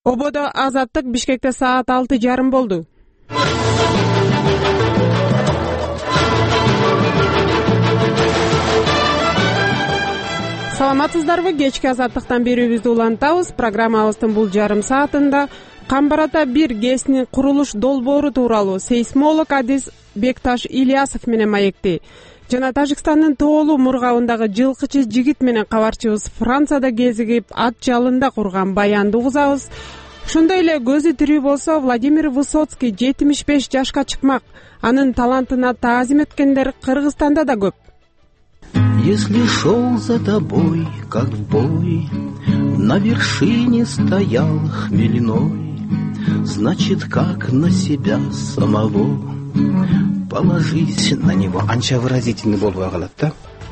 Ободо Азаттык, Бишкекте саат 6:30 болду. Саламатсыздарбы? Кечки Азаттыктан берүүбүздү улантабыз. Программабыздын бул жарым саатында Камбарата 1 ГЭСнин курулуш долбоору тууралуу сейсмолог Адис Бекташ Ильясов менен маекти. Жана Тажикстандын Тоолу мургабындагы жылкычы жигит менен кабарчыбыз Францияда кезигип, ат жалында курган баянды угузабыз. Ошондой эле көзү тирүү болсо Владимир Высоцкий 75 жашка чыкмак. Анын талантына таазим эткендер Кыргызстанда да көп. Если шел за тобой, как бой, на вершине стоял хмельной, значит, как на себя самого положись на него. Анча выразительный болбой калат да.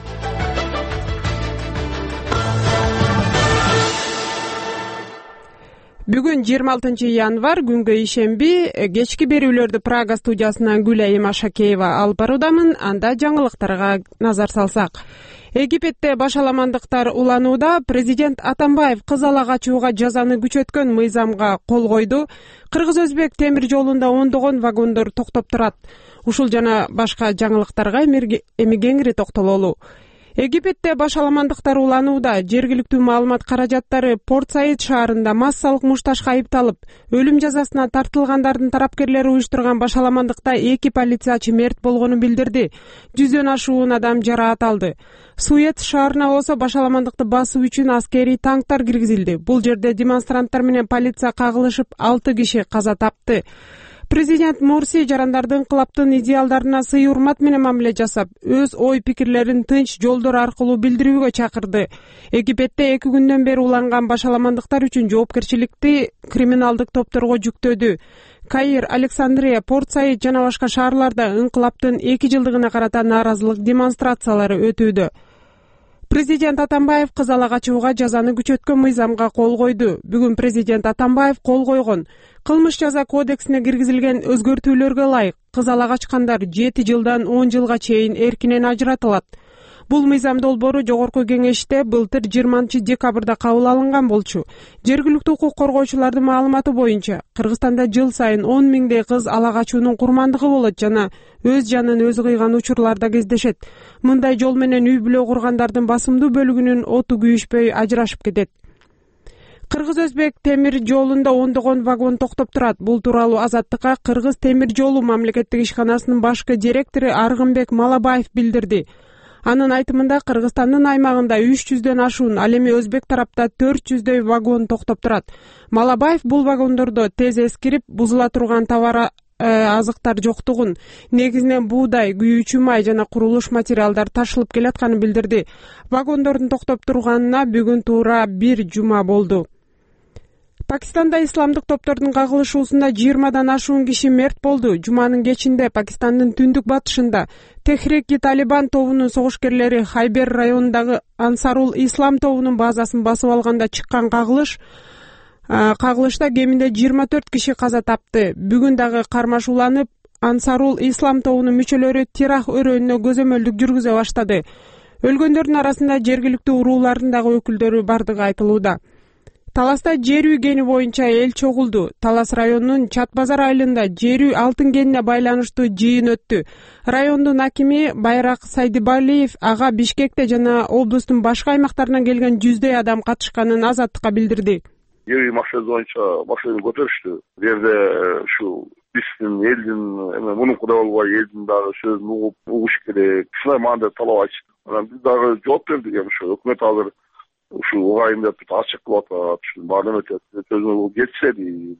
Бүгүн 26 январь, күнгө ишемби. Кечки берүүлөрдү Прага студиясынан Гүлайым Ашакеева алып баруудамын. Анда жаңылыктарга назар салсак. Египетте башаламандыктар уланууда. Президент Атамбаев кыз ала качууга жазаны күчөткөн мыйзамга кол койду. Кыргыз-Өзбек темир жолунда ондогон вагондор токтоп турат. Ушул жана башка жаңылыктарга эми кеңири токтололу. Египетте башаламандыктар уланууда. Жергиликтүү маалымат каражаттары Порт-Саид шаарында массалык мушташка айыпталып, өлүм жазасына тартылгандардын тарапкерлери уюштурган башаламандыкта 2 полициячы мерт болгонун билдирди. 100дөн ашуун адам жараат алды. Суэц шаарына болсо башаламандыкты басуу үчүн аскерий танктар киргизилди. Бул жерде демонстранттар менен полиция кагылышып, 6 киши каза тапты. Президент Мурси жарандардын инкылаптын идеалдарына сый урмат менен мамиле жасап, өз ой пикирлерин тынч жолдор аркылуу билдирүүгө чакырды. Египетте 2 күндөн бери уланган башаламандыктар үчүн жоопкерчиликти криминалдык топторго жүктөдү. Каир, Александрия, Порт-Саид жана башка шаарларда инкылаптын 2 жылдыгына карата нааразылык демонстрациялары өтүүдө. Президент Атамбаев кыз ала качууга жазаны күчөткөн мыйзамга кол койду. Бүгүн президент Атамбаев кол койгон. Кылмыш жаза кодексине киргизилген өзгөртүүлөргө ылайык кыз ала качкандар 7 жылдан 10 жылга чейин эркинен ажыратылат. Бул мыйзам долбоору жогорку кеңеште былтыр 20 декабрда кабыл алынган болчу. Жергиликтүү укук коргоочулардын маалыматы боюнча, Кыргызстанда жыл сайын 10 миңдей кыз ала качуунун курмандыгы болот жана өз жанын өзү кыйган учурларда кездешет. Мындай жол менен үй бүлө кургандардын басымдуу бөлүгүнүн оту күйүшпөй ажырашып кетет. Кыргыз-Өзбек темир жолунда ондогон вагон токтоп турат. Бул тууралуу Азаттыкка Кыргыз темир жолу мамлекеттик ишканасынын башкы директору Аргынбек Малабаев билдирди. Анын айтымында Кыргызстандын аймагында 300дөн ашуун, ал эми Өзбек тарапта 400дөй вагон токтоп турат. Малабаев бул вагондордо тез эскирип, бузула турган товар азыктар жоктугун, негизинен буудай, күйүүчү май жана курулуш материалдар ташылып келатканын билдирди. Вагондордун токтоп турганына бүгүн туура 1 жума болду. Пакистанда исламдык топтордун кагылышуусунда 20дан ашуун киши мерт болду. Жуманын кечинде Пакистандын түндүк батышында Техрики Талибан тобунун согушкерлери Хайбер районундагы Ансарул Ислам тобунун базасын басып алганда чыккан кагылышта кеминде 24 киши каза тапты. Бүгүн дагы кармашууланып, Ансарул Ислам тобунун мүчөлөрү Тирах өрөөнүнө көзөмөлдүк жүргүзө баштады. Өлгөндөрдүн арасында жергиликтүү уруулардын дагы өкүлдөрү бардыгы айтылууда. Таласта жер үй кени боюнча эл чогулду. Талас районунун Чат-Базар айылында жер үй алтын кенине байланыштуу жыйын өттү. Райондун акими Байрак Сайдыбалиев ага Бишкекте жана облустун башка аймактарынан келген 100дөй адам катышканын Азаттыкка билдирди. Жер үй максаты боюнча машина көтөрүштү. Бул жерде ушу биздин элдин мунун кудай болбой элдин дагы сөзүн угуш керек. Ушундай маанидеги талап айтышты. Биз дагы жооп бердик. Ушу өкмөт азыр ушу угайын деп ачык кылып атат, баарын өтөт, өзүнө жетишеди.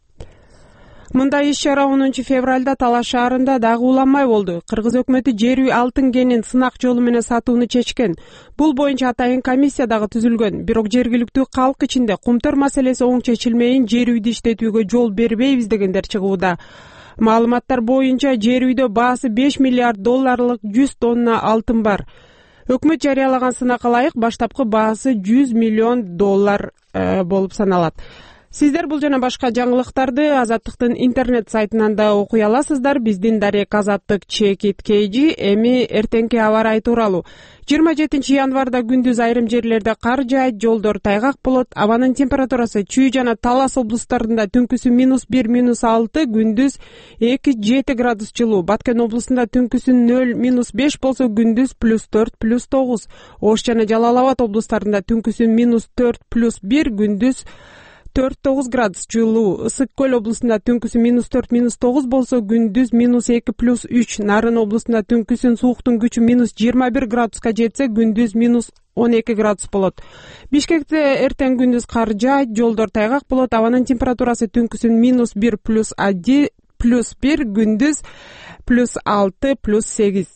Мындай иш-чара 10 февралда Талаш шаарында дагы уланмай болду. Кыргыз өкмөтү жер үй алтын кенин сынак жолу менен сатууну чечкен. Бул боюнча атайын комиссия дагы түзүлгөн. Бирок жергиликтүү калк ичинде кумтөр маселеси оң чечилмейин жер үйдү иштетүүгө жол бербейбиз дегендер чыгууда. Маалыматтар боюнча жер үйдө баасы $5 миллиард 100 тонна алтын бар. Өкмөт жарыялаган сынакка ылайык баштапкы баасы $100 миллион болуп саналат. Сиздер бул жана башка жаңылыктарды Азаттыктын интернет сайтынан да окуй аласыздар. Биздин дарек Азаттык ЧКТ. Эми эртеңки аба ырайы тууралуу. 27 январда күндүз айрым жерлерде кар жаайт, жолдор тайгак болот. Абанын температурасы Чүй жана Талас облустарында түнкүсү -1, -6, күндүз 2-7 градус жылуу. Баткен облусунда түнкүсү 0-5 болсо, күндүз +4, +9. Ош жана Жалал Абад облустарында түнкүсү -4, +1, күндүз 4-9 градус жылуу. Ысык көл облусунда түнкүсү -4, -9 болсо, күндүз -2, +3. Нарын облусунда түнкүсүн сууктун күчү -21 градуска жетсе, күндүз -12 градус болот. Бишкекте эртең күндүз кар жаайт, жолдор тайгак болот. Абанын температурасы түнкүсүн -1, +1, күндүз +6, +8.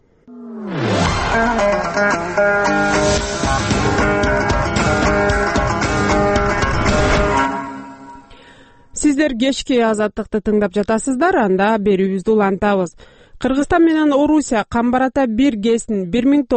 Сиздер кечки Азаттыкты тыңдап жатасыздар, анда берүүбүздү улантабыз. Кыргызстан менен Орусия Камбарата 1 ГЭСин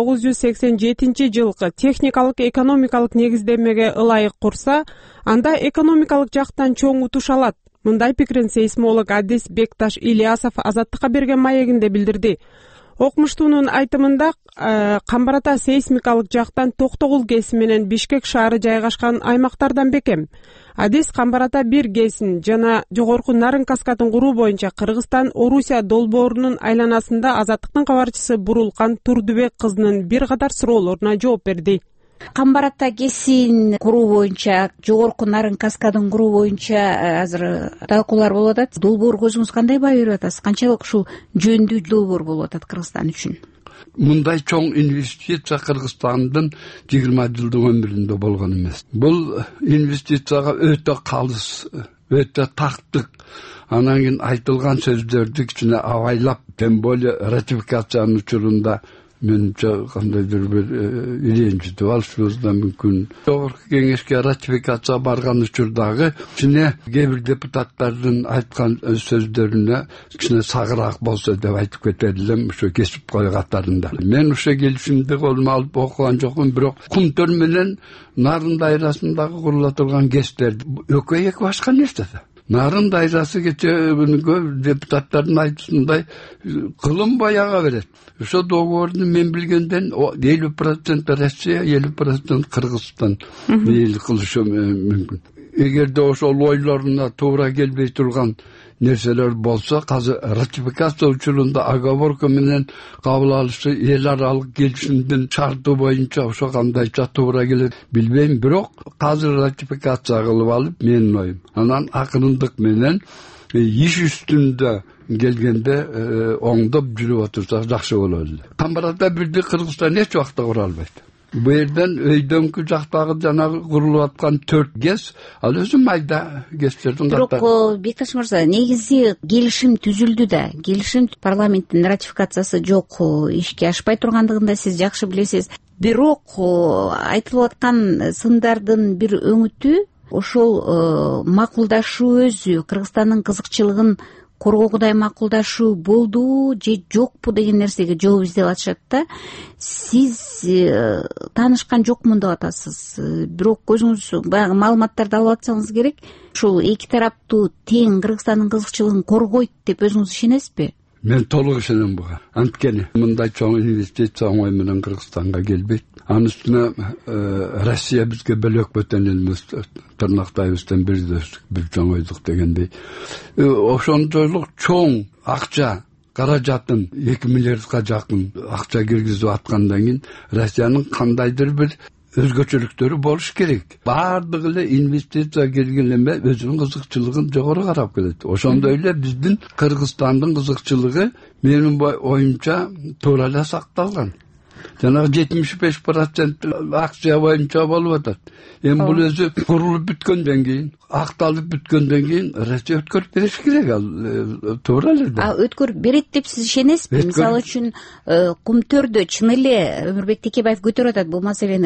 1987 жылкы техникалык экономикалык негиздемеге ылайык курса, анда экономикалык жактан чоң утуш алат. Мындай пикирин сейсмолог Адис Бекташ Ильясов Азаттыкка берген маегинде билдирди. Окумуштуунун айтымында, Камбарата сейсмикалык жактан Токтогул ГЭСи менен Бишкек шаары жайгашкан аймактардан бекем. Адис Камбарата 1 ГЭСин жана жогорку Нарын каскадын куруу боюнча Кыргызстан Орусия долбоорунун айланасында Азаттыктын кабарчысы Бурулкан Турдубек кызынын бир катар суроолоруна жооп берди. Камбарата ГЭСин куруу боюнча, жогорку Нарын каскадын куруу боюнча азыр талкуулар болуп атат. Долбоор көзүңүз кандай баа берип атасыз? Канчалык ушул жөндүү долбоор болуп атат Кыргызстан үчүн? Мындай чоң инвестиция Кыргызстандын 20 жылдык өмүрүндө болгон эмес. Бул инвестицияга өтө калыс, өтө тактык. Анан кийин айтылган сөздөрдү кичине абайлап, тем более ратификациянын учурунда менче кандайдыр бир иренчитип алышыбыздан мүмкүн. Жогорку кеңешке ратификация барган учурдагы кичине кээ бир депутаттардын айткан сөздөрүнө кичине сагыраак болсо деп айтып кетер элем, ошо кесип кой катарында. Мен ошо келишимди колума алып окуган жокмун, бирок Кумтөр менен Нарын дайрасындагы курула турган ГЭСтер экөө эки башка нерсе да. Нарын дайрасы кече депутаттардын айтышындай кылым баяга берет. Ошо договорду мен билгенден 50% Россия, 50% Кыргызстан эл кылышы мүмкүн. Эгерде ошол ойлоруна туура келбей турган нерселер болсо, азыр ратификация учурунда оговорка менен кабыл алышы эл аралык келишимдин шарты боюнча ошо кандайча туура келет билбейм, бирок азыр ратификация кылып алып менин оюм. Анан акырындык менен иш үстүндө келгенде оңдоп жүрүп отурса жакшы болот эле. Камбарата бирди Кыргызстан эч убакта кура албайт. Бу жерден өйдөңкү жактагы жанагы курулуп аткан 4 ГЭС, ал өзү майда ГЭСтердин катары. Бирок Бекташ мырза, негизи келишим түзүлдү да, келишим парламенттин ратификациясы жок, ишке ашпай тургандыгын да сиз жакшы билесиз. Бирок айтылып аткан сындардын бир өңүтү ошол макулдашуу өзү Кыргызстандын кызыкчылыгын коргоогудай макулдашуу болду же жокпу деген нерсеге жооп издеп атышат да. Сиз таанышкан жокмун деп атасыз. Бирок көзүңүз баягы маалыматтарды алып атсаңыз керек. Ушул эки тараптуу тең Кыргызстандын кызыкчылыгын коргойт деп өзүңүз ишенесизби? Мен толук ишенем буга. Анткени мындай чоң инвестиция оңой менен Кыргызстанга келбейт. Анын үстүнө Россия бизге бөлөк бөтөн элмес, тырнактайбыздан бир чоңойдук дегендей. Ошондойлук чоң акча каражатын 2 миллиардка жакын акча киргизип аткандан кийин Россиянын кандайдыр бир өзгөчөлүктөрү болуш керек. Бардыгы эле инвестиция келген эме өзүнүн кызыкчылыгын жогору карап келет. Ошондой эле биздин Кыргызстандын кызыкчылыгы менин оюмча туура эле сакталган. Жанагы 75% акция боюнча болуп атат. Эми бул өзү курулуп бүткөндөн кийин, акталып бүткөндөн кийин Россия өткөрүп бериш керек, ал туура эле да. Өткөрүп берет деп сиз ишенесизби? Мисалы үчүн Кумтөрдө чын эле Өмүрбек Текебаев көтөрүп атат бул маселени.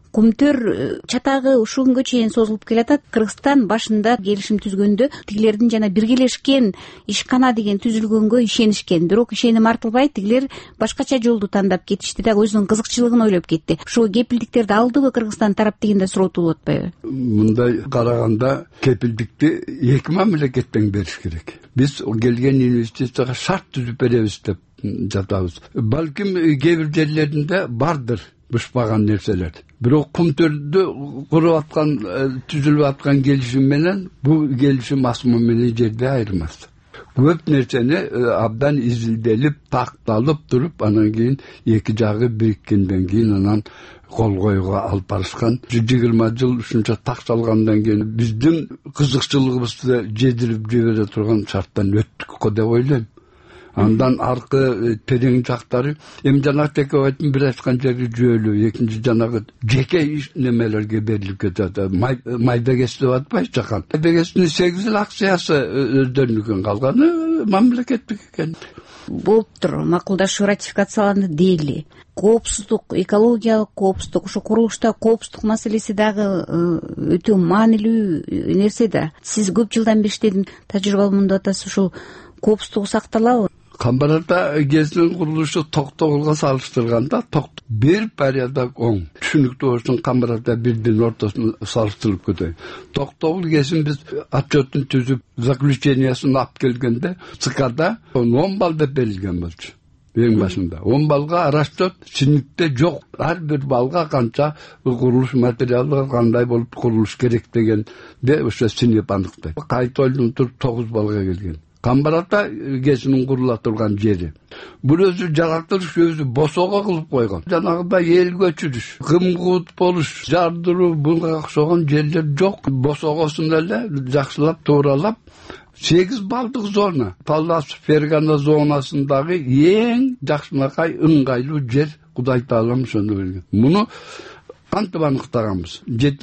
Кумтөр чатагы ушул күнгө чейин созулуп келатат. Кыргызстан башында келишим түзгөндө тигилердин жана биргелешкен ишкана деген түзүлгөнгө ишенишкен. Бирок ишеним артылбай тигилер башкача жолду тандап кетишти да өзүнүн кызыкчылыгын ойлоп кетти. Ушул кепилдиктерди алдыбы Кыргызстан тарап дегенде суроо болуп атпайбы? Мындай караганда кепилдикти эки мамлекеттен бериш керек. Биз келген инвестицияга шарт түзүп беребиз деп жатабыз. Балким кээ бир жерлеринде бардыр бышпаган нерселер. Бирок Кумтөрдө куруп аткан, түзүлүп аткан келишим менен бул келишим асмы менен жерде айырмас. Көп нерсени абдан изилделип, такталып туруп, анан кийин эки жагы бириккенден кийин анан кол коюуга алып барышкан. 20 жыл ушунча так салгандан кийин биздин кызыкчылыгыбызды жедирип жибере турган шарттан өттүк го деп ойлойм. Андан аркы терең жактары эми жанагы Текебайдын бир айткан жери жөөлүү, экинчи жанагы жеке немелерге берилип кетет. Майбегес деп атпайбы жакан. Майбегестин 8 акциясы өздөрүнүкүн калганы мамлекеттик экен. Болуптур, макулдашуу ратификацияланды дейли. Коопсуздук, экологиялык коопсуздук, ушу курулушта коопсуздук маселеси дагы өтө маанилүү нерсе да. Сиз көп жылдан бери иштедин, тажрыйбалуу мындай атасыз, ушул коопсуздугу сакталабы? Камбарата ГЭСтин курулушу Токтогулга салыштырганда бир порядок оң. Түшүнүктүү болсун, Камбарата бирдин ортосун салыштырып кетейин. Токтогул ГЭСин биз отчеттун түзүп, заключениясын алып келгенде ЦКда 10 балл деп берилген болчу. Эң башында 10 балга расчет синиктте жок. Ар бир балга канча курулуш материалы кандай болуп курулуш керек дегенде ошо синип аныктайт. Кайта ойлонуп туруп 9 балга келген. Камбарата ГЭСинин курула турган жери. Бул өзү жарактырыш, өзү босого кылып койгон. Жанагыдай эл көчүрүш, кымгут болуш, жардыруу, буга окшогон жерлер жок. Босогосун эле жакшылап, тууралап 8 балдык зона. Талас Фергана зонасындагы эң жакшынакай ыңгайлуу жер Кудай Таалам ошону берген. Муну кантип аныктаганбыз?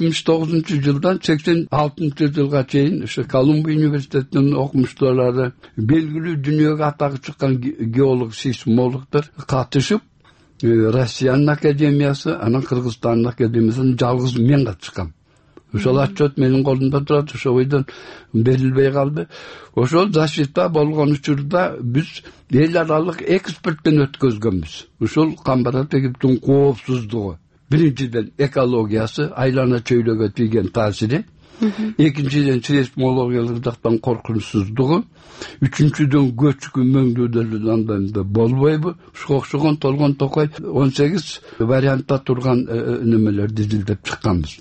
79-жылдан 86-жылга чейин ошо Колумбия университетинин окумуштуулары, белгилүү дүйнөгө атагы чыккан геолог-сейсмологдор катышып, Россиянын академиясы, анан Кыргызстандын академиясынан жалгыз мен катышкам. Ошол отчет менин колумда турат, ошо бойдон берилбей калды. Ошол защита болгон учурда биз эл аралык эксперттен өткөзгөнбүз. Ушул Камбарата-Эгиптин коопсуздугу. Биринчиден экологиясы, айлана чөйлөгө тийген таасири. Экинчиден сейсмологиялык жактан коркунучсуздугу. Үчүнчүдөн көчкү мөңдүүдөн да болбойбу. Ушуга окшогон Толгон Токой 18 вариантта турган немелерди изилдеп чыкканбыз.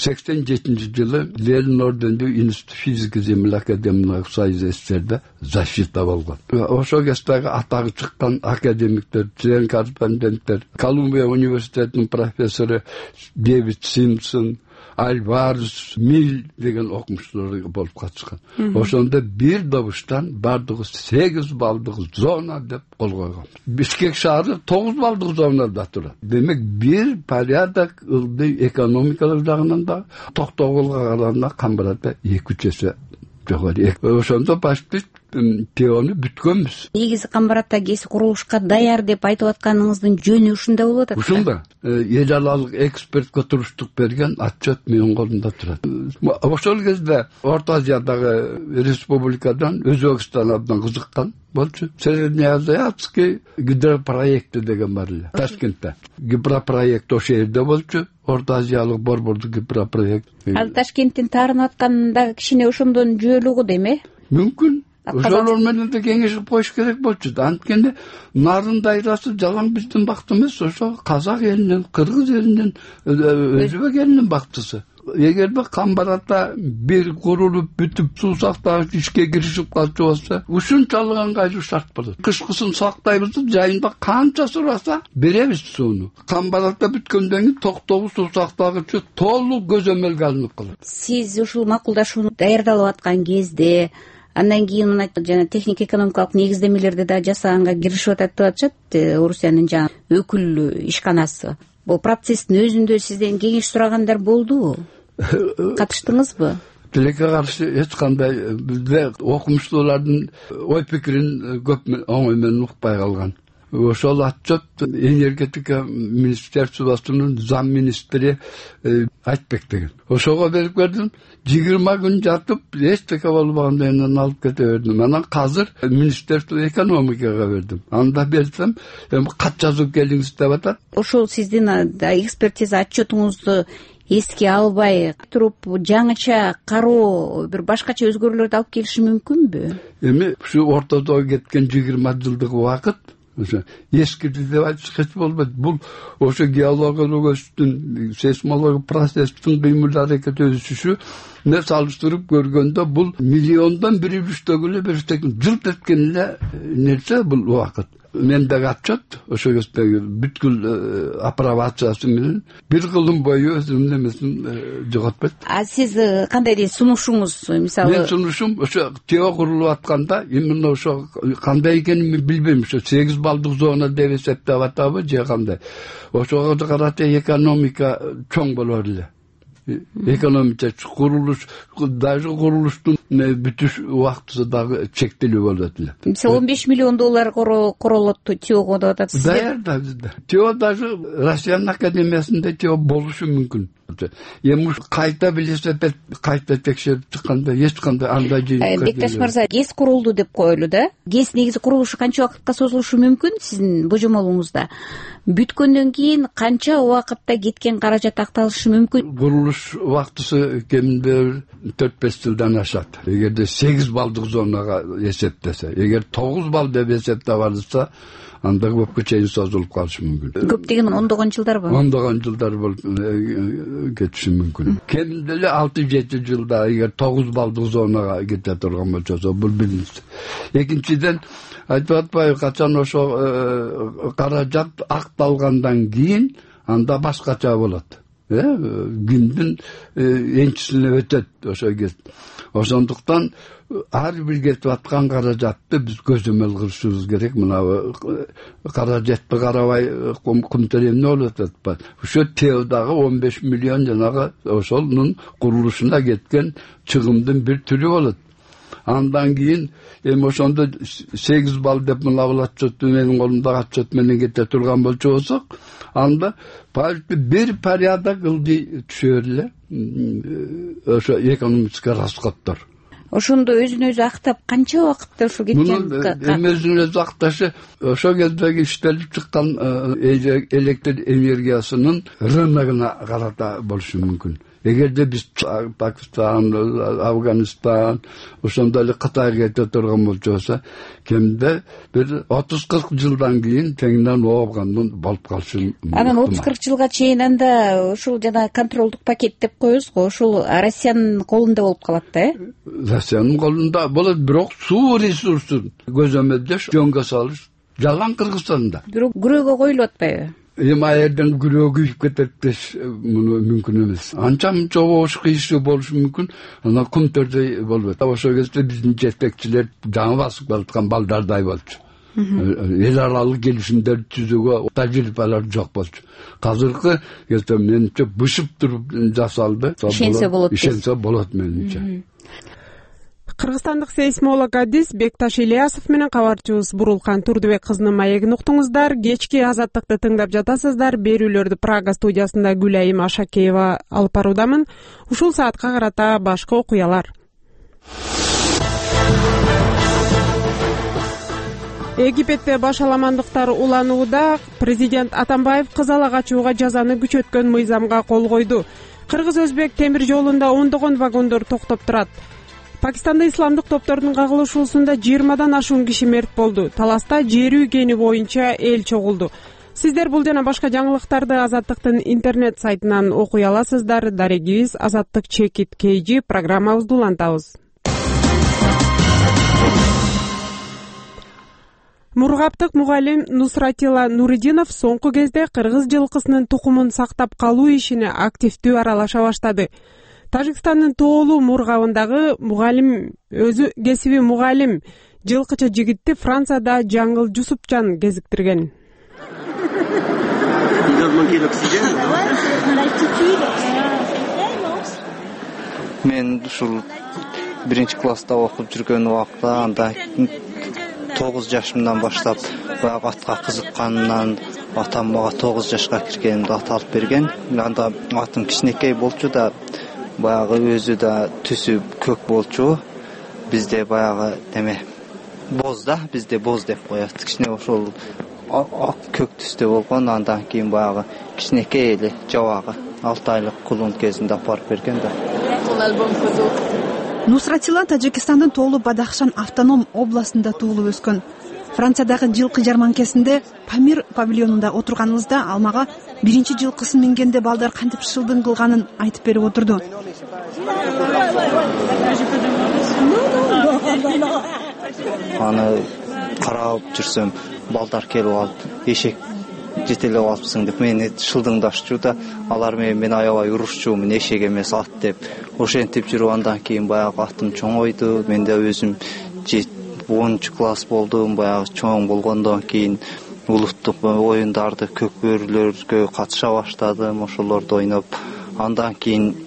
87-жылы Ленин ордендүү Институт физика земля академиялык союзу СССРде защита болгон. Ошол кездеги атагы чыккан академиктер, член корреспонденттер, Колумбия университетинин профессору Дэвид Симпсон, Альварес, Мил деген окумуштуулар болуп катышкан. Ошондо бир добуштан бардыгы 8 балдык зона деп кол койгон. Бишкек шаары 9 балдык зонада турат. Демек бир порядок ылдый экономикалык жагынан да Токтогулга караганда Камбарата 2-3 эсе жогору. Ошондо почти теону бүткөнбүз. Негизи Камбарата ГЭС курулушка даяр деп айтып атканыңыздын жөнү ушунда болуп атат. Ушунда эл аралык экспертке туруштук берген отчет менин колумда турат. Ошол кезде Орто Азиядагы республикадан Өзбекстан абдан кызыккан болчу. Среднеазиатский гидропроекти деген бар эле Ташкентте. Гидропроект ошол жерде болчу. Орто Азиялык борбордук гидропроект. Ал Ташкенттин таарынып атканда кичине ошондон жөөлүгү деме? Мүмкүн. Ошолор менен да кеңешип коюш керек болчу. Анткени нарын дайрасы жалаң биздин бакыт эмес, ошо казак элинин, кыргыз элинин, өзбек элинин бактысы. Эгерде Камбарата бир курулуп бүтүп суу сактагыч ишке киришип калчу болсо, ушунчалык ыңгайлуу шарт болот. Кышкысын сактайбыз, жайында канча сураса беребиз сууну. Камбарата бүткөндөн кийин Токтогул суу сактагычы толук көзөмөлгө алынып калат. Сиз ушул макулдашууну даярдалып аткан кезде андан кийин мына жана техник-экономикалык негиздемелерди да жасаганга киришип атат деп атышат Орусиянын жаңы өкүл ишканасы. Бул процесстин өзүндө сизден кеңеш сурагандар болдубу? Катыштыңызбы? Тилекке каршы эч кандай бизде окумуштуулардын ой пикирин көп оңой менен укпай калган. ошол отчет энергетика министерствосунун зам министри айтбек деген. Ошого берип бердим. 20 күн жатып, эчтеке болбогондон кийин алып кете бердим. Анан азыр министерство экономикага бердим. Анда берсем, эми кат жазып келиңиз деп атат. Ошол сиздин экспертиза отчетуңузду эске албай туруп жаңыча кароо бир башкача өзгөрүүлөрдү алып келиши мүмкүнбү? Эми ушу ортодо кеткен 20 жылдык убакыт eskidi деп айтыш эч болбойт. Бул ошо геологиялык өсүштүн, сейсмологиялык процесстин кыймыл аракет өсүшү не салыштырып көргөндө бул миллиондон 1/3 эле бир жылт эткен эле нерсе бул убакыт. Мендеги отчет ошо кездеги бүткүл апробациясы менен бир кылым бою өзүнүн немесин жоготпойт. Сиз кандай дейт сунушуңуз? Мисалы мен сунушум ошо тео курулуп атканда именно ошо кандай экенин билбейм. Ошо 8 балдык зона деп эсептеп атабы же кандай. Ошого карата экономика чоң болор эле. Экономика курулуш, даже курулуштун бүтүш убактысы дагы чектелүү болот эле. Мисалы 15 миллион доллар королот теого деп атасыздар. Да. Тео даже Россиянын академиясында тео болушу мүмкүн. Эми кайта велосипед кайта текшерип чыкканда эч кандай андай жыйынтык. Бекташ мырза, ГЭС курулду деп коелу да. ГЭС негизи курулушу канча убакытка созулушу мүмкүн сиздин божомолуңузда? Бүткөндөн кийин канча убакытта кеткен каражат акталышы мүмкүн? Курулуш убактысы кеминде 4-5 жылдан ашат. Эгерде 8 балдык зонага эсептесе, эгер 9 бал деп эсептеп алынса, анда көпкө чейин созулуп калышы мүмкүн. Көп деген ондогон жылдарбы? Ондогон жылдар болуп кетиши мүмкүн. Кеминде эле 6-7 жылда эгер 9 балдык зонага кете турган болсо, бул биринчи. Экинчиден айтып атпайбы, качан ошо каражат акталгандан кийин анда башкача болот. Күндүн энчисине өтөт ошо кез. Ошондуктан ар бир кетип аткан каражатты биз көзөмөл кылышыбыз керек. Мына каражатты карабай кум төлөмө болуп атпайбы. Ошо теодагы 15 миллион жанагы ошонун курулушуна кеткен чыгымдын бир түрү болот. Андан кийин эми ошондо 8 бал деп мына отчетту менин колумдагы отчет менен кете турган болсок, анда бир порядок ылдый түшөр эле ошо экономический расходдор. Ошондо өзүн өзү актап канча убакытта ошо кеткен? Эми өзүн өзү акташы ошо кездеги иштелип чыккан электр энергиясынын рыногуна карата болушу мүмкүн. Эгерде биз Пакистан, Афганистан, ошондой эле Кытайга кете турган болсо, кемде бир 30-40 жылдан кийин теңден оогандын болуп калышы мүмкүн. Анан 30-40 жылга чейин анда ушул жана контролдук пакет деп коебуз го, ушул Россиянын колунда болуп калат да, Россиянын колунда болот, бирок суу ресурсун көзөмөлдөш, жөнгө салыш жалаң Кыргызстанда. Бирок күрөөгө коюлуп атпайбы? Эми аерден күрөө күйүп кетет деш мүмкүн эмес. Анча-мынча ош кыйшы болушу мүмкүн. Анан кум төрдөй болбойт. Ошо кезде биздин жетекчилер жаңы басып келаткан балдардай болчу. Эл аралык келишимдерди түзүүгө тажрыйбалар жок болчу. Азыркы кезде менимче бышып туруп жасалды. Ишенсе болот менимче. Кыргызстандык сейсмолог адис Бекташ Ильясов менен кабарчыбыз Бурулкан Турдубек кызынын маегин уктуңуздар. Кечки Азаттыкты тыңдап жатасыздар. Берүүлөрдү Прага студиясында Гүлайым Ашакеева алып баруудамын. Ушул саатка карата башка окуялар. Египетте башаламандыктар уланууда. Президент Атамбаев кызала качууга жазаны күчөткөн мыйзамга кол койду. Кыргыз-өзбек темир жолунда ондогон вагондор токтоп турат. Пакистанда исламдык топтордун кагылышуусунда 20дан ашуун киши мерт болду. Таласта жерүү кени боюнча эл чогулду. Сиздер бул жана башка жаңылыктарды Азаттыктын интернет сайтынан окуй аласыздар. Дарегибиз Азаттык Чекит KG программабызды улантабыз. Мургаптык мугалим Нусратила Нуридинов соңку кезде кыргыз жылкысынын тукумун сактап калуу ишине активдүү аралаша баштады. Тажикстандын Тоолу Мургабындагы мугалим өзү кесиби мугалим жылкыча жигитти Францияда Жаңыл Жусупчан кезиктирген. Мен ушул 1-класста окуп жүргөн убакта анда 9 жашымдан баштап баягы атка кызыкканымдан атам мага 9 жашка киргенимде ат алып берген. Анда атым кичинекей болчу да, баягы өзү да түсү көк болчу. Бизде баягы неме боз да, бизде боз деп коет. Кичине ошол көк түстө болгон. Андан кийин баягы кичинекей эле жабагы 6 айлык кулун кезинде апарып берген да. Нусратила Тажикстандын Тоолу Бадахшан автоном областында туулуп өскөн. Франциядагы жылкы жарманкесинде Памир павильонунда отурганыбызда ал мага биринчи жылкысын мингенде балдар кантип шылдың кылганын айтып берип отурду. Аны карап жүрсөм, балдар келип алып, эшек жетелеп алыпсың деп мени шылдыңдашчу да, алар мен аябай урушчумун, эшек эмес ат деп. Ошентип жүрүп андан кийин баягы атым чоңойду. Мен да өзүм 10 класс болдум. Баягы чоң болгондон кийин улуттук оюндарды, көкбөрүлөргө катыша баштадым. Ошолорду ойноп, андан кийин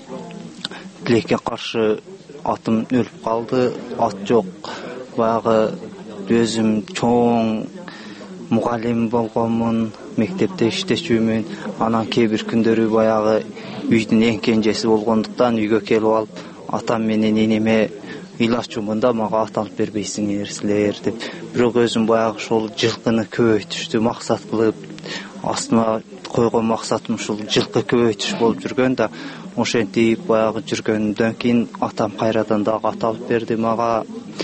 тилекке каршы атым өлүп калды. Ат жок. Баягы өзүм чоң мугалим болгонмун, мектепте иштечүмүн. Анан кээ бир күндөрү баягы үйдүн эң кенжеси болгондуктан үйгө келип алып, атам менен энеме ыйлачумун да, мага ат алып бербейсиңер силер деп. Бирок өзүм баягы ошол жылкыны көбөйтүштү максат кылып, астыма койгон максатым ушул жылкы көбөйтүш болуп жүргөн да. Ошентип баягы жүргөндөн кийин атам кайрадан дагы ат алып берди мага.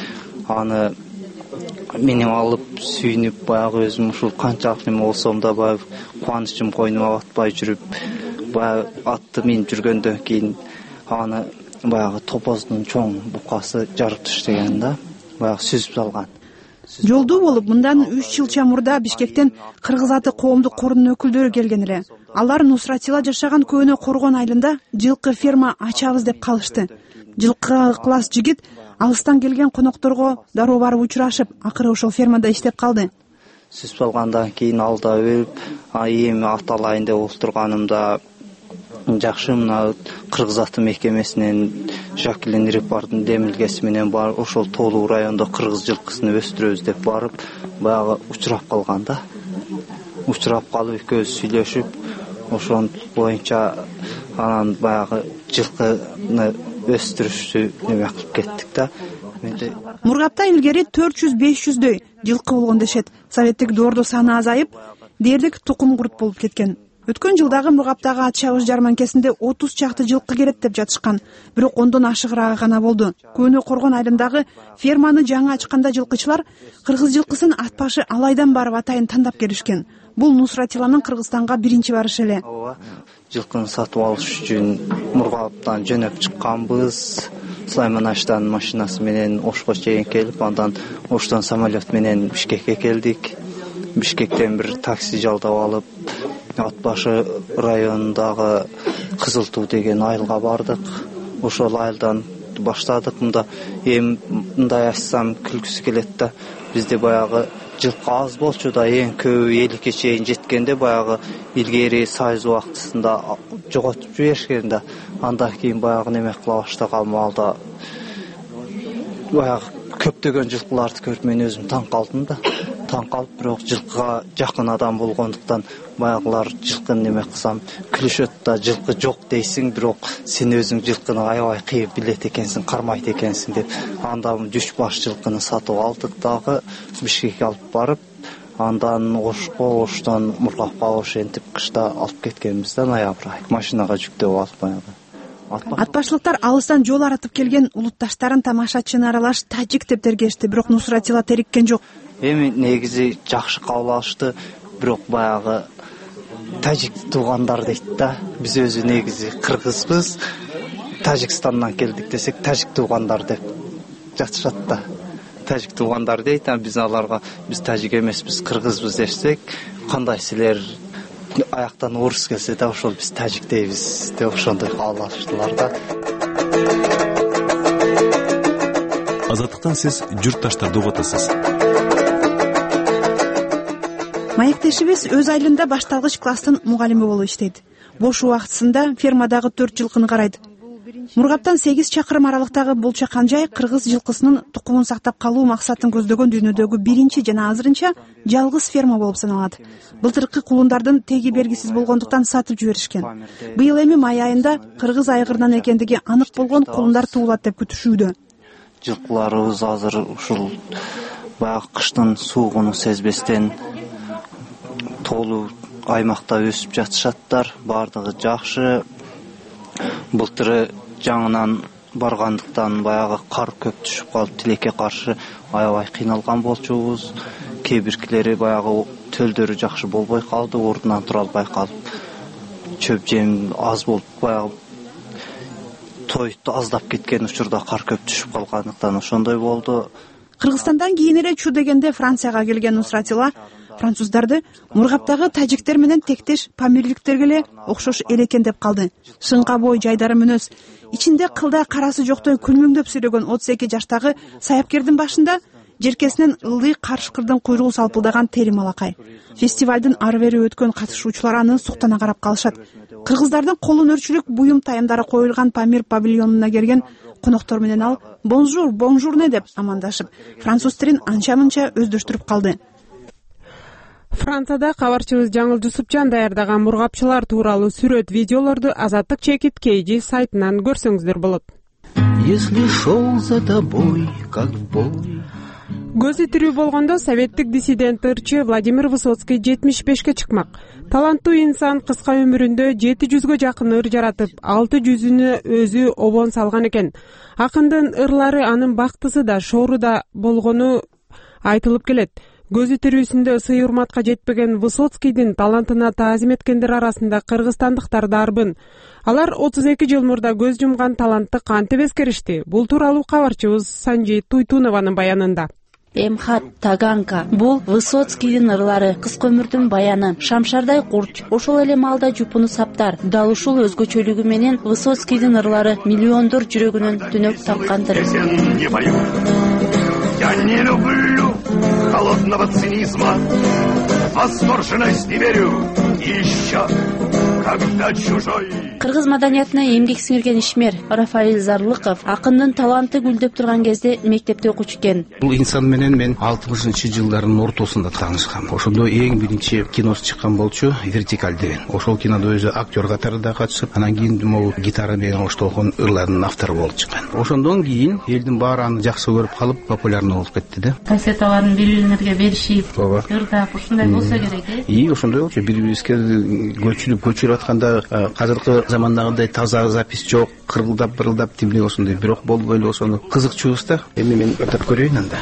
Аны мени алып сүйүнүп, баягы өзүм ушул канчалык неме болсом да баягы кубанычым койнума батпай жүрүп, баягы атты минип жүргөндөн кийин аны баягы топоздун чоң букасы жарып таштаган да, баягы сүзүп салган. Жолдуу болуп, мындан 3 жыл чамурда Бишкектен кыргыз аты коомдук корунун өкүлдөрү келген эле. Алар Нусратила жашаган көөнө Коргон айылында жылкы ферма ачабыз деп калышты. Жылкыга ыклас жигит алыстан келген конокторго дароо барып учурашып, акыры ошол фермада иштеп калды. Сүзүп салгандан кийин алда өлүп, эми ат алайын деп отурганымда жакшы мына кыргыз аты мекемесинен Жакилин Репардын демилгеси менен бар ошол Тоолуу райондо кыргыз жылкысын өстүрөбүз деп барып, баягы учурап калган да. Учурап калып экөөбүз сүйлөшүп, ошон боюнча анан баягы жылкыны өстүрүштү неме кылып кеттик да. Мургапта илгери 400-500дөй жылкы болгон дешет. Советтик доордо саны азайып, дээрлик тукум курт болуп кеткен. Өткөн жылдагы Мургаптагы ат чабыш жарманкесинде 30 чакты жылкы керет деп жатышкан. Бирок ондон ашыгыраагы гана болду. Көөнө Коргон айылындагы ферманы жаңы ачканда жылкычылар кыргыз жылкысын ат башы Алайдан барып атайын тандап келишкен. Бул Нусратиланын Кыргызстанга биринчи барышы эле. Жылкыны сатып алыш үчүн Мургаптан жөнөп чыкканбыз. Сулайманаштан машинасы менен Ошко чейин келип, андан Оштон самолет менен Бишкекке келдик. Бишкектен бир такси жалдап алып, ат башы районундагы Кызыл Туу деген айылга бардык. Ошол айылдан баштадык. Мында эми мындай айтсам күлкүсү келет да, бизде баягы жылкы аз болчу да, эң көбү 50ке чейин жеткенде баягы илгери Союз убактысында жоготуп жиберишкен да. Андан кийин баягы неме кыла баштаган маалда баягы көптөгөн жылкыларды көрүп мен өзүм таң калдым да. Таң калып, бирок жылкыга жакын адам болгондуктан баягылар жылкыны неме кылсам күлүшөт да, жылкы жок дейсиң, бирок сен өзүң жылкыны аябай кыйып билет экенсиң, кармайт экенсиң деп. Андан 3 баш жылкыны сатып алдык дагы, Бишкекке алып барып, андан Оштон Мургапка ошентип кышта алып кеткенбиз да, ноябрь ай. Машинага жүктөп алып баягы. Атбашлыктар алыстан жол аратып келген улутташтарын тамашачыны аралаш тажик деп тергешти, бирок Нусратила териккен жок. Эми негизи жакшы кабыл алышты, бирок баягы тажик туугандар дейт да. Биз өзү негизи кыргызбыз, Тажикстандан келдик десек, тажик туугандар деп жатышат да. Тажик туугандар дейт, биз аларга биз тажик эмеспиз, кыргызбыз десек, кандай силер аяктан орус келсе да ошол биз тажик дейбиз деп ошондой кабыл алыштылар да. Азаттыктан сиз журтташтарды угатасыз. Маектешибиз өз айылында башталгыч класстын мугалими болуп иштейт. Бош убактысында фермадагы 4 жылкыны карайт. Мургаптан 8 чакырым аралыктагы бул чакан жай кыргыз жылкысынын тукумун сактап калуу максатын көздөгөн дүйнөдөгү биринчи жана азырынча жалгыз ферма болуп саналат. Былтыркы кулундардын теги белгисиз болгондуктан сатып жиберишкен. Быйыл эми май айында кыргыз айгырынан экендиги анык болгон кулундар туулат деп күтүшүүдө. Жылкыларыбыз азыр ушул баягы кыштын суугуну сезбестен толуу аймакта өсүп жатышаттар. Бардыгы жакшы. Былтыры жаңынан баргандыктан баягы кар көп түшүп калып, тилекке каршы аябай кыйналган болчубуз. Кээ биркилери баягы төлдөрү жакшы болбой калды, ордунан тура албай калып, чөп жем аз болуп, баягы тойту аздап кеткен учурда кар көп түшүп калгандыктан ошондой болду. Кыргызстандан кийин эле чу дегенде Францияга келген Нусратила француздарды Мургаптагы тажиктер менен тектеш памирликтерге эле окшош эл экен деп калды. Шыңка бой, жайдары мүнөз, ичинде кылдай карасы жоктой күлмөңдөп сүйлөгөн 32 жаштагы саяпкердин башында жеркесинен ылдый карышкырдын куйругу салпылдаган тери малакай. Фестивалдын ары бери өткөн катышуучулар аны суктана карап калышат. Кыргыздардын колун өрчүлүк буюм тайымдары коюлган Памир павильонуна келген коноктор менен ал бонжур, бонжурне деп амандашып, француз тилин анча-мынча өздөштүрүп калды. Францияда кабарчыбыз Жаңыл Жусупжан даярдаган мургапчылар тууралуу сүрөт видеолорду Азаттык чекит KG сайтынан көрсөңүздөр болот. Если шел за тобой, как бой. Көзү тирүү болгондо советтик диссидент ырчы Владимир Высоцкий 75-ке чыкмак. Таланттуу инсан кыска өмүрүндө 700гө жакын ыр жаратып, 600-үнө өзү обон салган экен. Акындын ырлары анын бактысы да, шоору да болгону айтылып келет. Көзү тирүүсүндө сый урматка жетпеген Высоцкийдин талантына таазим эткендер арасында кыргызстандыктар да арбын. Алар 32 жыл мурда көз жумган талантты кантип эскеришти? Бул тууралуу кабарчыбыз Санжи Туйтунованын баянында. Эмхат Таганка. Бул Высоцкийдин ырлары, кыска өмүрдүн баяны. Шамшардай курч, ошол эле маалда жупуну саптар. Дал ушул өзгөчөлүгү менен Высоцкийдин ырлары миллиондор жүрөгүнөн түнөк тапкандыр. Я не люблю холодного цинизма, восторженность не верю еще, когда чужой. Кыргыз маданиятына эмгек сиңирген ишмер Рафаил Зарлыков акындын таланты гүлдөп турган кезде мектепте окучу экен. Бул инсан менен мен 60-жылдардын ортосунда таанышкам. Ошондо эң биринчи киносу чыккан болчу Вертикаль деген. Ошол кинодо өзү актер катарында катышып, анан кийин могу гитара менен оштолгон ырлардын автору болуп чыккан. Ошондон кийин элдин баары аны жакшы көрүп калып, популярный болуп кетти да. Кассеталарын бири-бирилерге беришип, ырдап ушундай болсо керек э. Ошондой болчу. Бири-бирибизге көчүрүп атканда азыркы замандагындай таза запись жок, кырылдап тимне ошондой бирок болбой эле ошону кызыкчубуз да. Эми мен өтөп көрөйүн анда.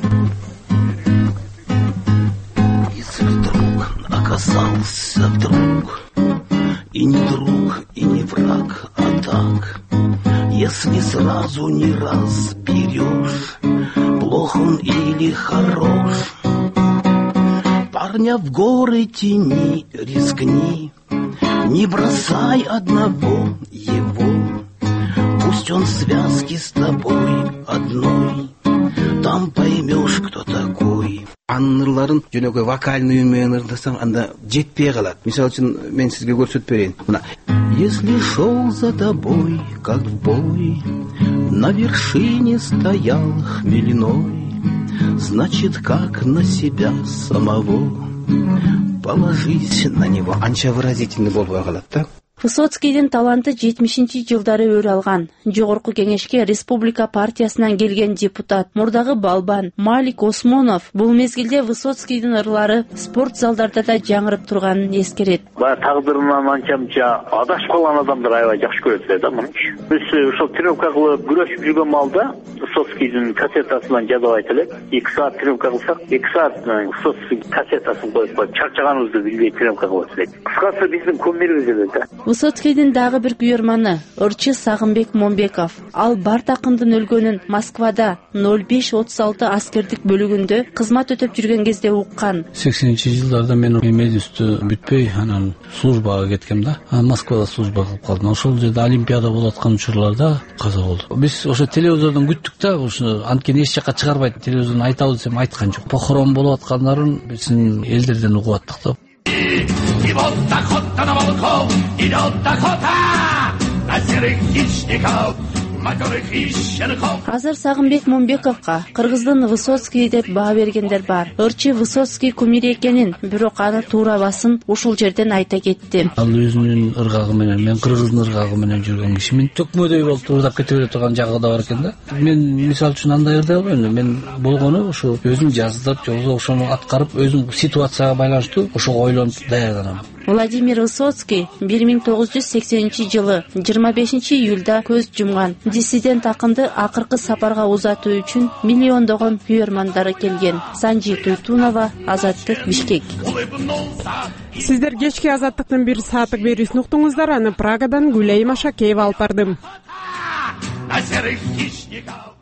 Если вдруг оказался вдруг и не друг, и не враг, а так, если сразу не разберешь, плох он или хорош, парня в горы тяни, рискни, не бросай одного его, пусть он в связке с тобой одной, там поймешь, кто такой. Анын ырларын жөнөкөй вокальный үн менен ырдасаң, анда жетпей калат. Мисалы үчүн мен сизге көрсөтүп берейин. Мына. Если шел за тобой, как в бой, на вершине стоял хмельной, значит, как на себя самого, положись на него. Анча выразительный болбой калат да. Высоцкийдин таланты 70-жылдары өр алган. Жогорку кеңешке Республика партиясынан келген депутат, мурдагы балбан Малик Осмонов бул мезгилде Высоцкийдин ырлары спорт залдарда да жаңырып турганын эскерет. Баягы тагдырынан анча-мынча адашып калган адамдар аябай жакшы көрөт да муну. Биз ошол тренировка кылып күрөшүп жүргөн малда Высоцкийдин кассетасынан жазабайт элек. 2 саат тренировка кылсак, 2 саат Высоцкий кассетасын коюп чарчаганыбызды билбей тренировка кылып элек. Кыскасы биздин көмүрүбүз эле да. Высоцкийдин дагы бир күйөрманы ырчы Сагынбек Момбеков. Ал Барт акындын өлгөнүн Москвада 0536 аскердик бөлүгүндө кызмат өтөп жүргөн кезде уккан. 80-жылдарда мен медүстү бүтпөй анан службага кеткем да. Москвада служба кылып калдым. Ошол жерде Олимпиада болуп аткан учурларда каза болду. Биз ошо телевизордон күттүк да, ошо анткени эч жака чыгарбайт, телевизордон айтабыз десем айткан жок. Похорон болуп аткандарын биздин элдерден угуп аттык да. И вот охота на волков, идет охота! на серых хищников, матерых ищенков. Азыр Сагынбек Момбековго Кыргыздын Высоцкий деп баа бергендер бар. Ырчы Высоцкий кумири экенин, бирок аны туурабасын ушул жерден айта кетти. Ал өзүнүн ыргагы менен, мен кыргыздын ыргагы менен жүргөн кишимин. Төкмөдөй болуп уурдап кете бере турган жагы да бар экен да. Мен мисалы үчүн андай ырдай албайм. Мен болгону ушу өзүм жаздап, жолдо ошону аткарып, өзүм ситуацияга байланыштуу ошого ойлонуп даярданам. Владимир Высоцкий 1980-жылы 25-июлда көз жумган. Диссидент акынды акыркы сапарга узатуу үчүн миллиондогон күйөрмандары келген. Санжи Туйтунова, Азаттык, Бишкек. Сиздер кечки Азаттыктын бир сааттык берүүсүн уктуңуздар. Аны Прагадан Гүлайым Ашакеева алып бардым.